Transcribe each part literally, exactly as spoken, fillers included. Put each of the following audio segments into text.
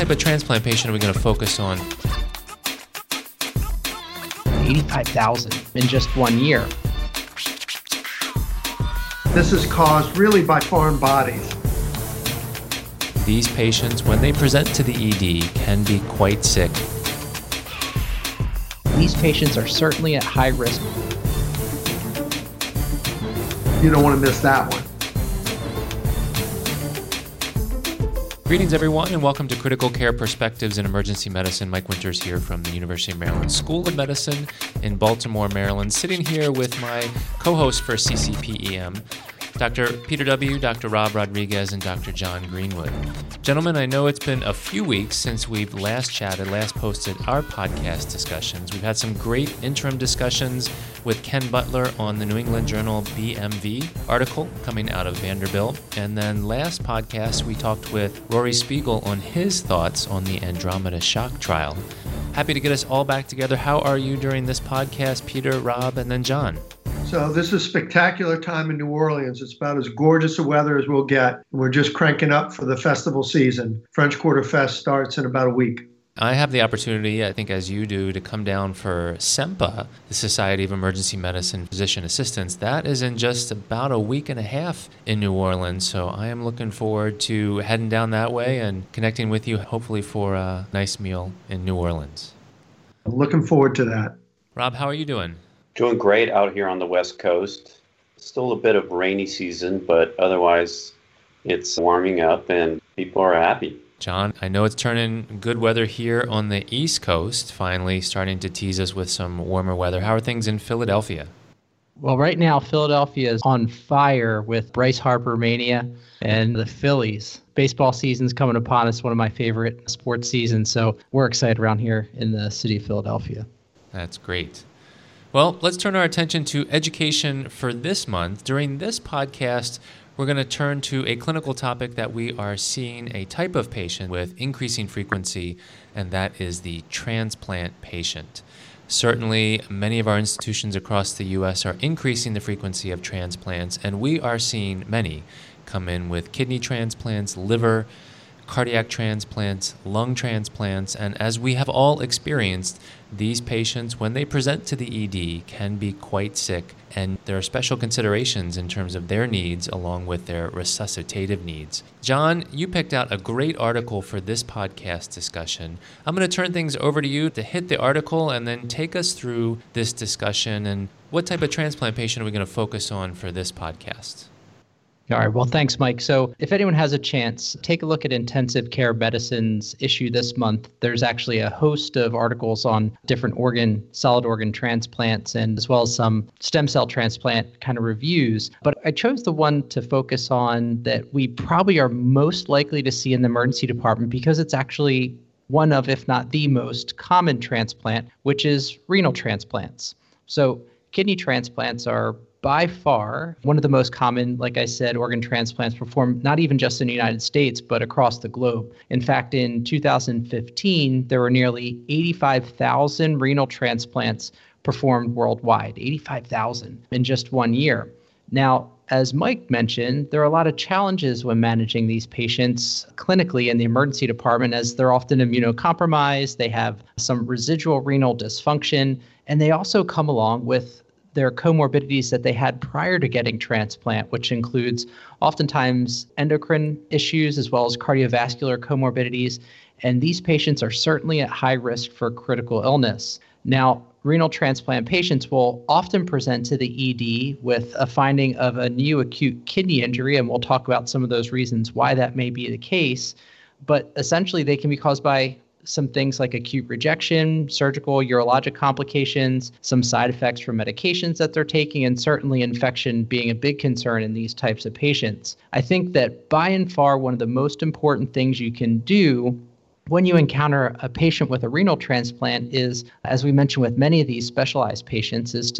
type of transplant patient are we going to focus on? eighty-five thousand in just one year. This is caused really by foreign bodies. These patients, when they present to the E D, can be quite sick. These patients are certainly at high risk. You don't want to miss that one. Greetings, everyone, and welcome to Critical Care Perspectives in Emergency Medicine. Mike Winters here from the University of Maryland School of Medicine in Baltimore, Maryland, sitting here with my co-host for C C P E M, Doctor Peter W., Doctor Rob Rodriguez, and Doctor John Greenwood. Gentlemen, I know it's been a few weeks since we've last chatted, last posted our podcast discussions. We've had some great interim discussions with Ken Butler on the New England Journal B M V article coming out of Vanderbilt. And then last podcast, we talked with Rory Spiegel on his thoughts on the Andromeda shock trial. Happy to get us all back together. How are you during this podcast, Peter, Rob, and then John? So this is a spectacular time in New Orleans. It's about as gorgeous a weather as we'll get. We're just cranking up for the festival season. French Quarter Fest starts in about a week. I have the opportunity, I think as you do, to come down for SEMPA, the Society of Emergency Medicine Physician Assistants. That is in just about a week and a half in New Orleans, so I am looking forward to heading down that way and connecting with you, hopefully for a nice meal in New Orleans. I'm looking forward to that. Rob, how are you doing? Doing great out here on the West Coast. Still a bit of rainy season, but otherwise it's warming up and people are happy. John, I know it's turning good weather here on the East Coast, finally starting to tease us with some warmer weather. How are things in Philadelphia? Well, right now, Philadelphia is on fire with Bryce Harper mania and the Phillies. Baseball season's coming upon us, one of my favorite sports seasons, so we're excited around here in the city of Philadelphia. That's great. Well, let's turn our attention to education for this month. During this podcast, we're going to turn to a clinical topic that we are seeing a type of patient with increasing frequency, and that is the transplant patient. Certainly, many of our institutions across the U S are increasing the frequency of transplants, and we are seeing many come in with kidney transplants, liver, cardiac transplants, lung transplants, and as we have all experienced, these patients, when they present to the E D, can be quite sick, and there are special considerations in terms of their needs along with their resuscitative needs. John, you picked out a great article for this podcast discussion. I'm going to turn things over to you to hit the article and then take us through this discussion and what type of transplant patient are we going to focus on for this podcast? All right. Well, thanks, Mike. So if anyone has a chance, take a look at Intensive Care Medicine's issue this month. There's actually a host of articles on different organ, solid organ transplants, and as well as some stem cell transplant kind of reviews. But I chose the one to focus on that we probably are most likely to see in the emergency department because it's actually one of, if not the most common transplant, which is renal transplants. So kidney transplants are by far one of the most common, like I said, organ transplants performed not even just in the United States, but across the globe. In fact, in two thousand fifteen, there were nearly eighty-five thousand renal transplants performed worldwide, eighty-five thousand in just one year. Now, as Mike mentioned, there are a lot of challenges when managing these patients clinically in the emergency department, as they're often immunocompromised, they have some residual renal dysfunction, and they also come along with their comorbidities that they had prior to getting transplant, which includes oftentimes endocrine issues as well as cardiovascular comorbidities. And these patients are certainly at high risk for critical illness. Now, renal transplant patients will often present to the E D with a finding of a new acute kidney injury, and we'll talk about some of those reasons why that may be the case. But essentially, they can be caused by some things like acute rejection, surgical, urologic complications, some side effects from medications that they're taking, and certainly infection being a big concern in these types of patients. I think that by and far, one of the most important things you can do when you encounter a patient with a renal transplant is, as we mentioned with many of these specialized patients, is to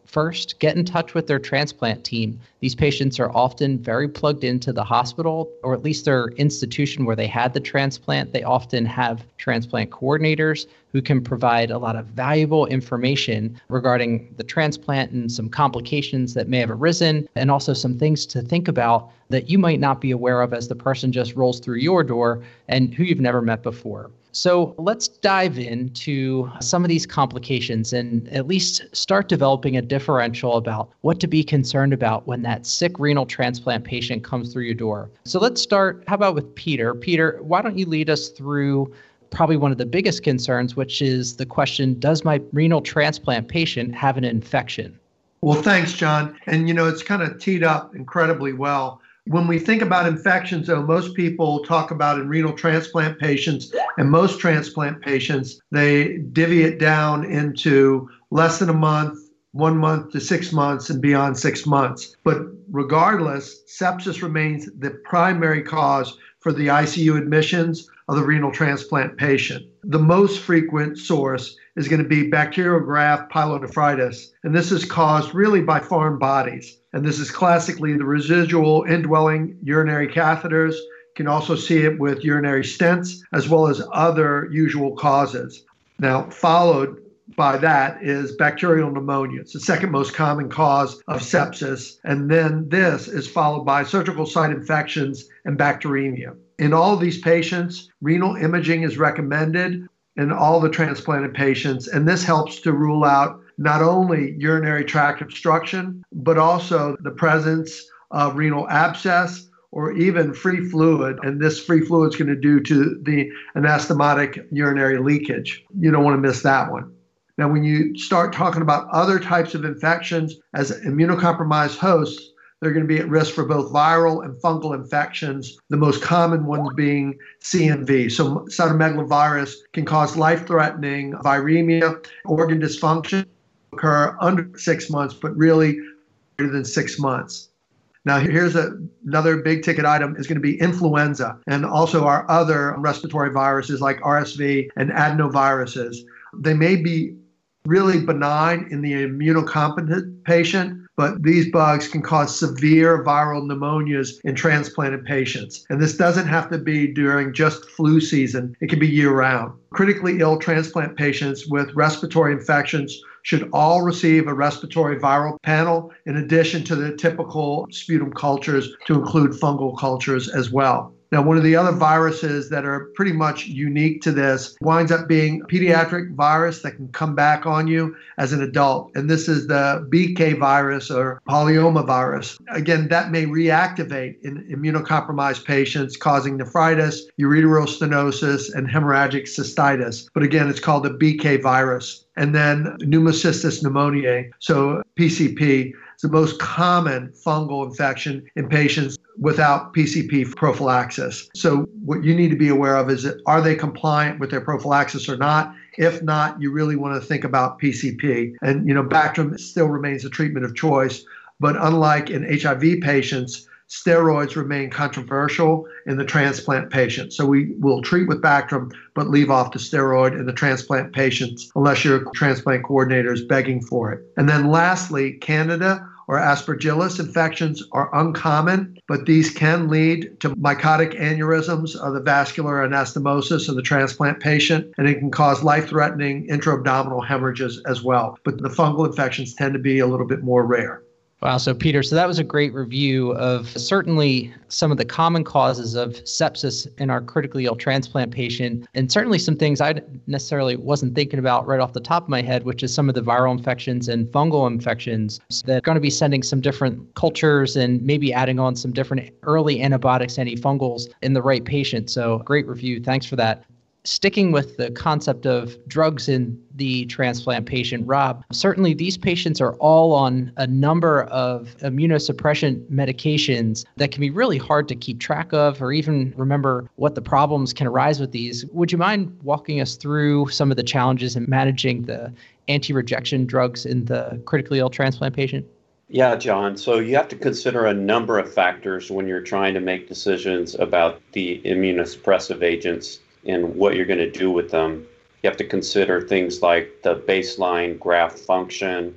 First, get in touch with their transplant team. These patients are often very plugged into the hospital, or at least their institution where they had the transplant. They often have transplant coordinators who can provide a lot of valuable information regarding the transplant and some complications that may have arisen, and also some things to think about that you might not be aware of as the person just rolls through your door and who you've never met before. So let's dive into some of these complications and at least start developing a differential about what to be concerned about when that sick renal transplant patient comes through your door. So let's start, how about with Peter? Peter, why don't you lead us through probably one of the biggest concerns, which is the question, does my renal transplant patient have an infection? Well, thanks, John. And, you know, it's kind of teed up incredibly well. When we think about infections, though, most people talk about in renal transplant patients, and most transplant patients, they divvy it down into less than a month, one month to six months, and beyond six months. But regardless, sepsis remains the primary cause for the I C U admissions of the renal transplant patient. The most frequent source is going to be bacterial graft pyelonephritis, and this is caused really by foreign bodies. And this is classically the residual indwelling urinary catheters. You can also see it with urinary stents, as well as other usual causes. Now, followed by that is bacterial pneumonia. It's the second most common cause of sepsis. And then this is followed by surgical site infections and bacteremia. In all of these patients, renal imaging is recommended in all the transplanted patients, and this helps to rule out not only urinary tract obstruction, but also the presence of renal abscess or even free fluid. And this free fluid is going to do to the anastomotic urinary leakage. You don't want to miss that one. Now, when you start talking about other types of infections as immunocompromised hosts, they're going to be at risk for both viral and fungal infections, the most common ones being C M V. So cytomegalovirus can cause life-threatening viremia, organ dysfunction, occur under six months, but really greater than six months. Now, here's a, another big ticket item is going to be influenza and also our other respiratory viruses like R S V and adenoviruses. They may be really benign in the immunocompetent patient, but these bugs can cause severe viral pneumonias in transplanted patients. And this doesn't have to be during just flu season. It can be year-round. Critically ill transplant patients with respiratory infections should all receive a respiratory viral panel in addition to the typical sputum cultures to include fungal cultures as well. Now, one of the other viruses that are pretty much unique to this winds up being a pediatric virus that can come back on you as an adult. And this is the B K virus or polyomavirus. Again, that may reactivate in immunocompromised patients, causing nephritis, ureteral stenosis, and hemorrhagic cystitis. But again, it's called the B K virus. And then pneumocystis pneumoniae, so P C P, is the most common fungal infection in patients without P C P prophylaxis. So what you need to be aware of is that are they compliant with their prophylaxis or not? If not, you really want to think about P C P. And, you know, Bactrim still remains a treatment of choice, but unlike in H I V patients, steroids remain controversial in the transplant patient. So we will treat with Bactrim, but leave off the steroid in the transplant patients unless your transplant coordinator is begging for it. And then lastly, Candida or Aspergillus infections are uncommon, but these can lead to mycotic aneurysms of the vascular anastomosis of the transplant patient, and it can cause life-threatening intra-abdominal hemorrhages as well. But the fungal infections tend to be a little bit more rare. Wow. So, Peter, so that was a great review of certainly some of the common causes of sepsis in our critically ill transplant patient, and certainly some things I necessarily wasn't thinking about right off the top of my head, which is some of the viral infections and fungal infections that are going to be sending some different cultures and maybe adding on some different early antibiotics, antifungals in the right patient. So, great review. Thanks for that. Sticking with the concept of drugs in the transplant patient, Rob, certainly these patients are all on a number of immunosuppression medications that can be really hard to keep track of or even remember what the problems can arise with these. Would you mind walking us through some of the challenges in managing the anti-rejection drugs in the critically ill transplant patient? Yeah, John. So you have to consider a number of factors when you're trying to make decisions about the immunosuppressive agents and what you're going to do with them. You have to consider things like the baseline graft function,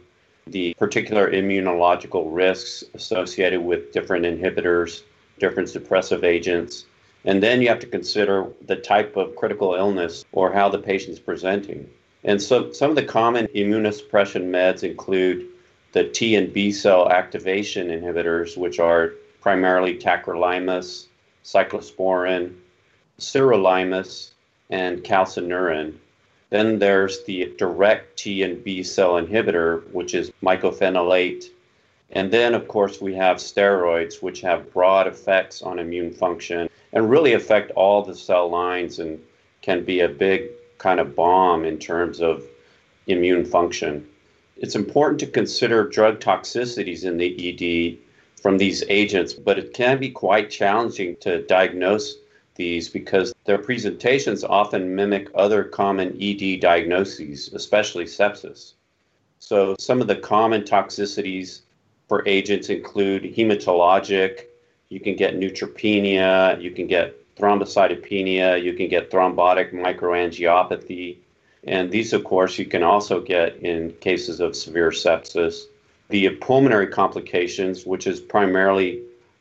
the particular immunological risks associated with different inhibitors, different suppressive agents. And then you have to consider the type of critical illness or how the patient's presenting. And so some of the common immunosuppression meds include the T and B cell activation inhibitors, which are primarily tacrolimus, cyclosporin, sirolimus, and calcineurin. Then there's the direct T and B cell inhibitor, which is mycophenolate. And then, of course, we have steroids, which have broad effects on immune function and really affect all the cell lines and can be a big kind of bomb in terms of immune function. It's important to consider drug toxicities in the E D from these agents, but it can be quite challenging to diagnose these because their presentations often mimic other common E D diagnoses, especially sepsis. So some of the common toxicities for agents include hematologic. You can get neutropenia, you can get thrombocytopenia, you can get thrombotic microangiopathy. And these, of course, you can also get in cases of severe sepsis. The pulmonary complications, which is primarily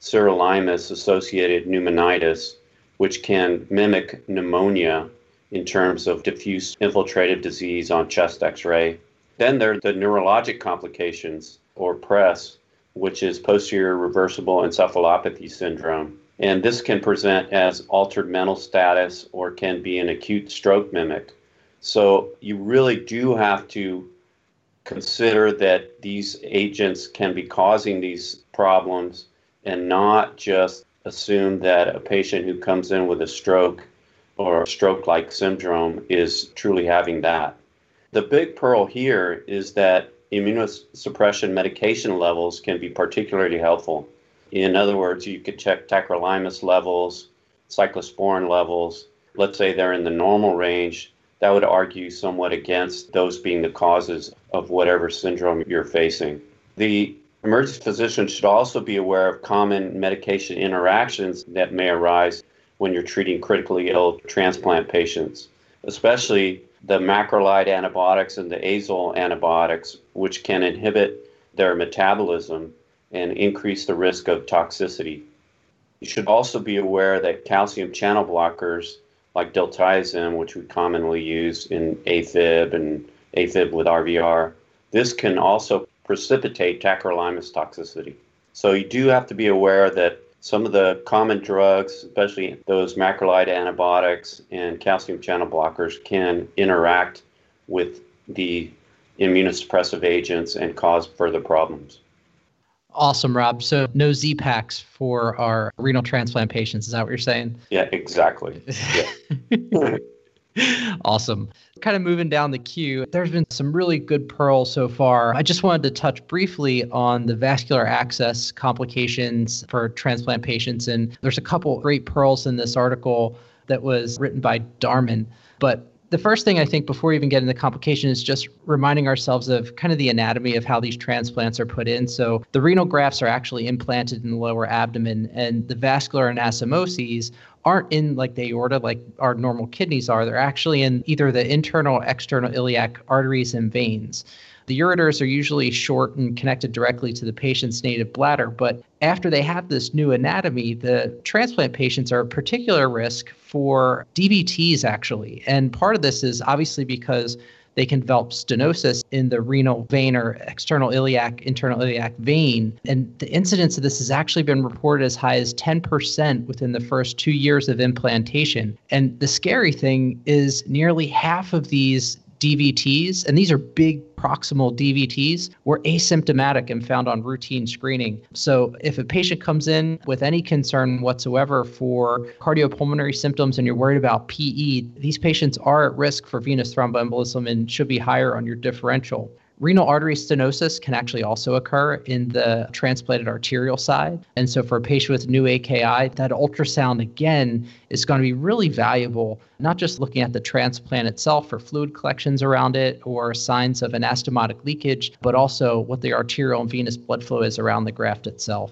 sirolimus-associated pneumonitis, which can mimic pneumonia in terms of diffuse infiltrative disease on chest X-ray. Then there are the neurologic complications, or P R E S, which is posterior reversible encephalopathy syndrome. And this can present as altered mental status or can be an acute stroke mimic. So you really do have to consider that these agents can be causing these problems and not just assume that a patient who comes in with a stroke or a stroke-like syndrome is truly having that. The big pearl here is that immunosuppression medication levels can be particularly helpful. In other words, you could check tacrolimus levels, cyclosporin levels. Let's say they're in the normal range. That would argue somewhat against those being the causes of whatever syndrome you're facing. The emergency physician should also be aware of common medication interactions that may arise when you're treating critically ill transplant patients, especially the macrolide antibiotics and the azole antibiotics, which can inhibit their metabolism and increase the risk of toxicity. You should also be aware that calcium channel blockers like diltiazem, which we commonly use in AFib and AFib with R V R, this can also precipitate tacrolimus toxicity. So you do have to be aware that some of the common drugs, especially those macrolide antibiotics and calcium channel blockers, can interact with the immunosuppressive agents and cause further problems. Awesome, Rob. So no Z-Paks for our renal transplant patients. Is that what you're saying? Yeah, exactly. Yeah. Awesome. Kind of moving down the queue, there's been some really good pearls so far. I just wanted to touch briefly on the vascular access complications for transplant patients. And there's a couple great pearls in this article that was written by Darman. But the first thing I think before we even get into the complication is just reminding ourselves of kind of the anatomy of how these transplants are put in. So the renal grafts are actually implanted in the lower abdomen, and the vascular anastomoses aren't in like the aorta like our normal kidneys are. They're actually in either the internal or external iliac arteries and veins. The ureters are usually short and connected directly to the patient's native bladder, but after they have this new anatomy, the transplant patients are at particular risk for D V Ts actually. And part of this is obviously because they can develop stenosis in the renal vein or external iliac, internal iliac vein. And the incidence of this has actually been reported as high as ten percent within the first two years of implantation. And the scary thing is nearly half of these D V Ts, and these are big proximal D V Ts, were asymptomatic and found on routine screening. So if a patient comes in with any concern whatsoever for cardiopulmonary symptoms and you're worried about P E, these patients are at risk for venous thromboembolism and should be higher on your differential. Renal artery stenosis can actually also occur in the transplanted arterial side. And so for a patient with new A K I, that ultrasound, again, is going to be really valuable, not just looking at the transplant itself for fluid collections around it or signs of anastomotic leakage, but also what the arterial and venous blood flow is around the graft itself.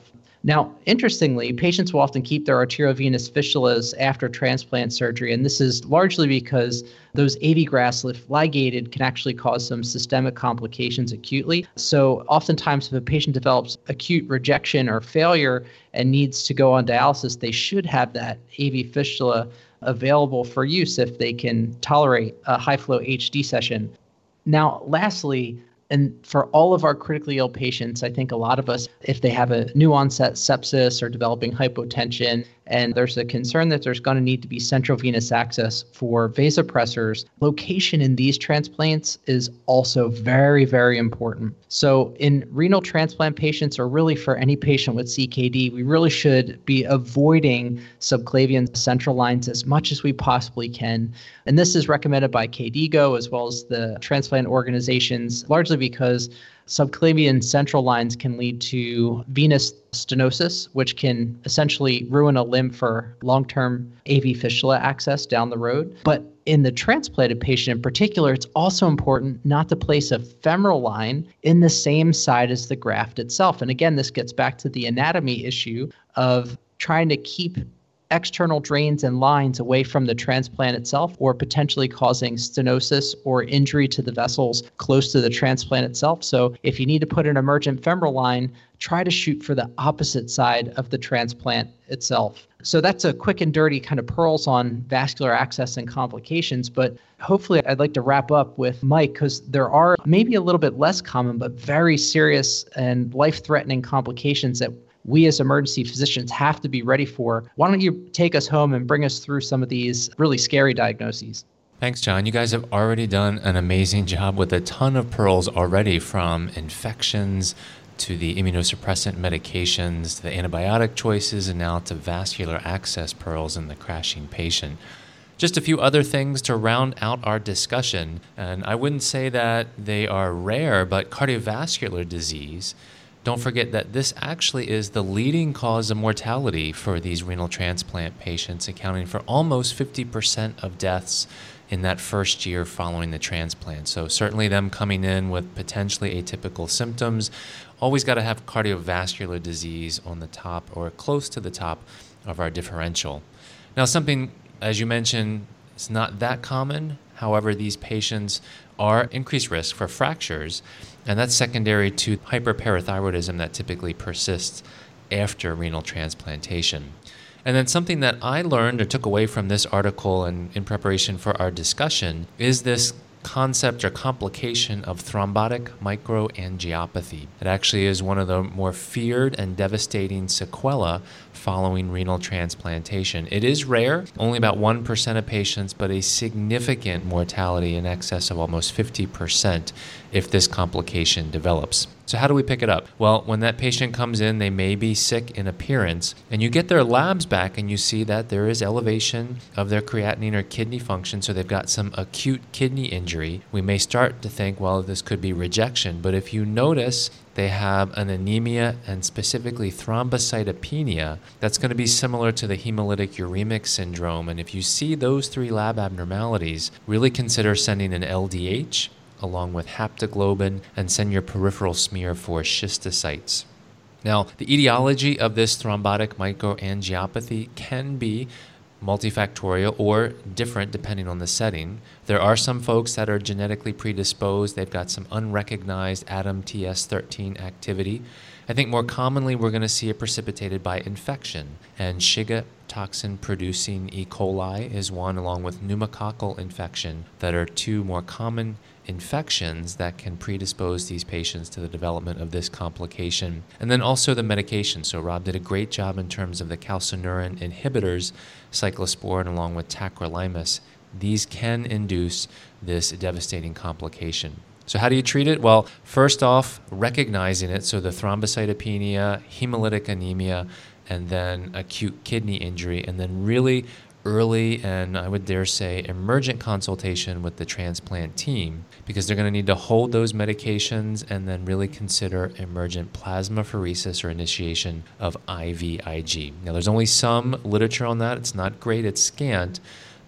Now, interestingly, patients will often keep their arteriovenous fistulas after transplant surgery, and this is largely because those A V grafts, if ligated, can actually cause some systemic complications acutely. So oftentimes if a patient develops acute rejection or failure and needs to go on dialysis, they should have that A V fistula available for use if they can tolerate a high-flow H D session. Now, lastly, and for all of our critically ill patients, I think a lot of us, if they have a new onset sepsis or developing hypotension, and there's a concern that there's going to need to be central venous access for vasopressors, location in these transplants is also very, very important. So in renal transplant patients, or really for any patient with C K D, we really should be avoiding subclavian central lines as much as we possibly can. And this is recommended by KDIGO as well as the transplant organizations, largely because subclavian central lines can lead to venous stenosis, which can essentially ruin a limb for long-term A V fistula access down the road. But in the transplanted patient in particular, it's also important not to place a femoral line in the same side as the graft itself. And again, this gets back to the anatomy issue of trying to keep external drains and lines away from the transplant itself, or potentially causing stenosis or injury to the vessels close to the transplant itself. So if you need to put an emergent femoral line, try to shoot for the opposite side of the transplant itself. So that's a quick and dirty kind of pearls on vascular access and complications, but hopefully I'd like to wrap up with Mike, because there are maybe a little bit less common, but very serious and life-threatening complications that we as emergency physicians have to be ready for. Why don't you take us home and bring us through some of these really scary diagnoses? Thanks, John. You guys have already done an amazing job with a ton of pearls already, from infections to the immunosuppressant medications, to the antibiotic choices, and now to vascular access pearls in the crashing patient. Just a few other things to round out our discussion, and I wouldn't say that they are rare, but cardiovascular disease, don't forget that this actually is the leading cause of mortality for these renal transplant patients, accounting for almost fifty percent of deaths in that first year following the transplant. So certainly them coming in with potentially atypical symptoms, always got to have cardiovascular disease on the top or close to the top of our differential. Now, something, as you mentioned, it's not that common. However, these patients are increased risk for fractures, and that's secondary to hyperparathyroidism that typically persists after renal transplantation. And then something that I learned or took away from this article and in preparation for our discussion is this concept or complication of thrombotic microangiopathy. It actually is one of the more feared and devastating sequelae following renal transplantation. It is rare, only about one percent of patients, but a significant mortality in excess of almost fifty percent if this complication develops. So how do we pick it up? Well, when that patient comes in, they may be sick in appearance, and you get their labs back and you see that there is elevation of their creatinine or kidney function, so they've got some acute kidney injury. We may start to think, well, this could be rejection, but if you notice they have an anemia and specifically thrombocytopenia, that's going to be similar to the hemolytic uremic syndrome. And if you see those three lab abnormalities, really consider sending an L D H along with haptoglobin and send your peripheral smear for schistocytes. Now, the etiology of this thrombotic microangiopathy can be multifactorial or different depending on the setting. There are some folks that are genetically predisposed. They've got some unrecognized A D A M T S thirteen activity. I think more commonly we're going to see it precipitated by infection, and Shiga toxin producing E. coli is one, along with pneumococcal infection, that are two more common infections that can predispose these patients to the development of this complication. And then also the medication. So Rob did a great job in terms of the calcineurin inhibitors, cyclosporin along with tacrolimus. These can induce this devastating complication. So how do you treat it? Well, first off, recognizing it. So the thrombocytopenia, hemolytic anemia, and then acute kidney injury, and then really early and I would dare say emergent consultation with the transplant team, because they're going to need to hold those medications and then really consider emergent plasmapheresis or initiation of I V I G. Now, there's only some literature on that. It's not great. It's scant.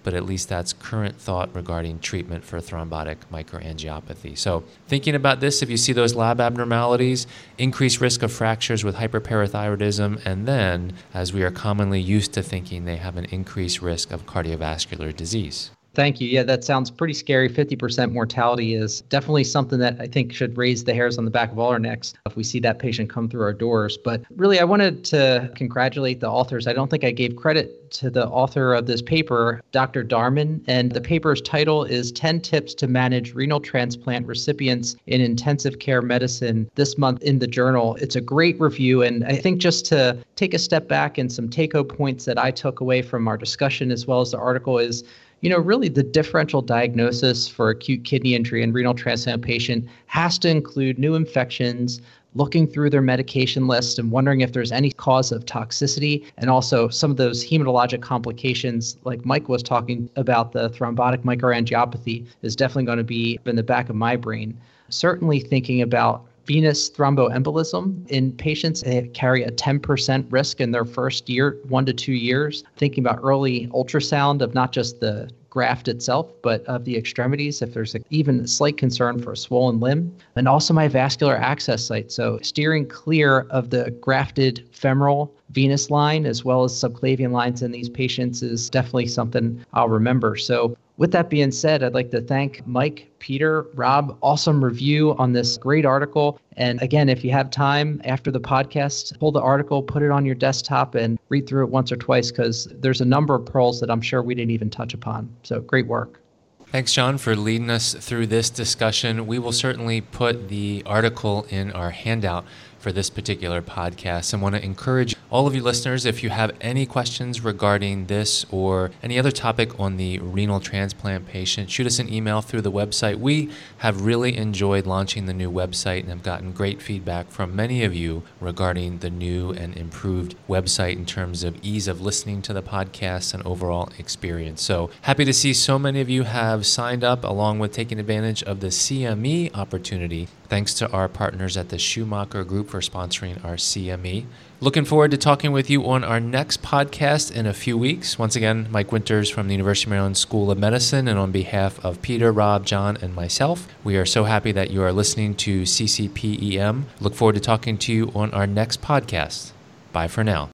but at least that's current thought regarding treatment for thrombotic microangiopathy. So thinking about this, if you see those lab abnormalities, increased risk of fractures with hyperparathyroidism, and then, as we are commonly used to thinking, they have an increased risk of cardiovascular disease. Thank you. Yeah, that sounds pretty scary. fifty percent mortality is definitely something that I think should raise the hairs on the back of all our necks if we see that patient come through our doors. But really, I wanted to congratulate the authors. I don't think I gave credit to the author of this paper, Doctor Darman, and the paper's title is ten Tips to Manage Renal Transplant Recipients in Intensive Care Medicine this month in the journal. It's a great review, and I think just to take a step back and some take-home points that I took away from our discussion as well as the article is, you know, really the differential diagnosis for acute kidney injury and renal transplant patient has to include new infections, looking through their medication list and wondering if there's any cause of toxicity, and also some of those hematologic complications like Mike was talking about. The thrombotic microangiopathy is definitely going to be in the back of my brain. Certainly thinking about venous thromboembolism in patients that carry a ten percent risk in their first year, one to two years. Thinking about early ultrasound of not just the graft itself, but of the extremities, if there's a, even a slight concern for a swollen limb, and also my vascular access site. So steering clear of the grafted femoral venous line as well as subclavian lines in these patients is definitely something I'll remember. So with that being said, I'd like to thank Mike, Peter, Rob, awesome review on this great article. And again, if you have time after the podcast, pull the article, put it on your desktop and read through it once or twice, because there's a number of pearls that I'm sure we didn't even touch upon. So great work. Thanks, John, for leading us through this discussion. We will certainly put the article in our handout for this particular podcast, and want to encourage all of you listeners, if you have any questions regarding this or any other topic on the renal transplant patient, shoot us an email through the website. We have really enjoyed launching the new website and have gotten great feedback from many of you regarding the new and improved website in terms of ease of listening to the podcast and overall experience. So happy to see so many of you have signed up, along with taking advantage of the C M E opportunity. Thanks to our partners at the Schumacher Group for sponsoring our C M E. Looking forward to talking with you on our next podcast in a few weeks. Once again, Mike Winters from the University of Maryland School of Medicine, and on behalf of Peter, Rob, John, and myself, we are so happy that you are listening to C C P E M. Look forward to talking to you on our next podcast. Bye for now.